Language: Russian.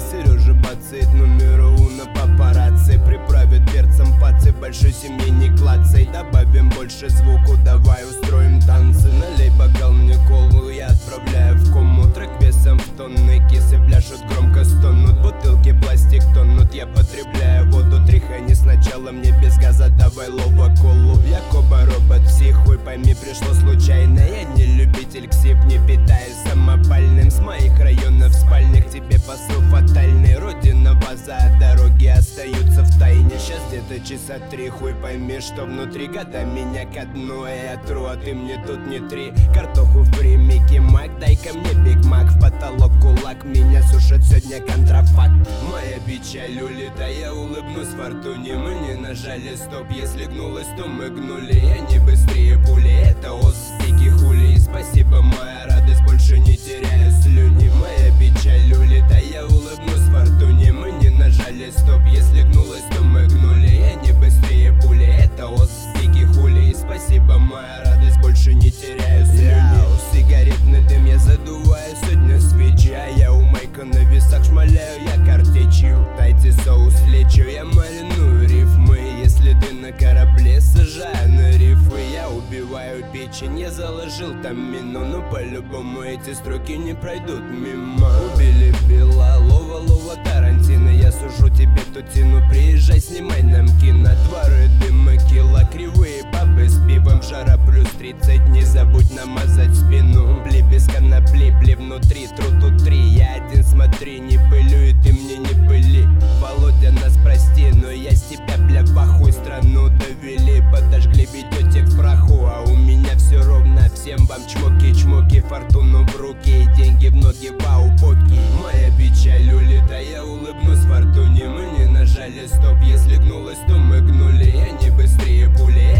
Сережа бацает номер уна папарацци. Приправит перцем пацы, большой семьи не клацай. Добавим больше звуку, давай устроим танцы. Налей бокал мне колу, я отправляю в кому. Трек весом в тонны, кисы пляшут, громко стонут. Бутылки пластик тонут, я потребляю воду. Тряхани сначала мне без газа, давай лоба колу. Якоба робот, психуй, пойми, пришло случайно. Я не любитель ксип, не питаюсь самопальным. С моих районов спальных тебе посыл фатальный. Родина база, а дороги остаются в тайне. Сейчас где-то часа 3, хуй пойми, что внутри. Года меня ко дну, я тру, а ты мне тут не три. Картоху фри, Микки Мак, дай-ка мне Биг Мак. В потолок кулак, меня сушит сегодня контрафакт. Моя печаль улетая, улыбнусь фортуне. Мы не нажали стоп, если гнулась, то мы гнули. Я не быстрее пули, это ос, дикий хули. И спасибо, моя радость, больше не теряю слюни. Моя печаль улетая, улыбнусь фортуне. Мы не нажали стоп, если гнулась, то мы гнули. Я не быстрее пули, это ос, дикий хули. И спасибо, моя радость, больше не теряю слюни. Сигаретный дым я задуваю, сегодня свечи. А я у Майка на весах шмаляю, я картечью. Дайте соус, лечу, я мариную рифмы. Если ты на корабле, сажаю на рифы. Я убиваю печень, я заложил там мину. Но по-любому эти строки не пройдут мимо. Убили Билла, лова Тарантино. Я сужу тебе тутину, приезжай, снимай нам кино. Дворы, дымы, кило, кривые бабы с пивом. Жара плюс 30, не забудь намазать спину. Бли без конопли, бли внутри, тру тут 3. Я один, смотри, не пылю, и ты мне не пыли. Володя, нас прости, но я с тебя, бля, в ахуй. Страну довели, подожгли видеотек в праху. А у меня все ровно, всем вам чмоки-чмоки. Фортуну в руки и деньги в ноги, вау-поки. Моя печаль улетая, улыбнусь фортуне. Мы не нажали стоп, если гнулась, то мы гнули. Я не быстрее пули,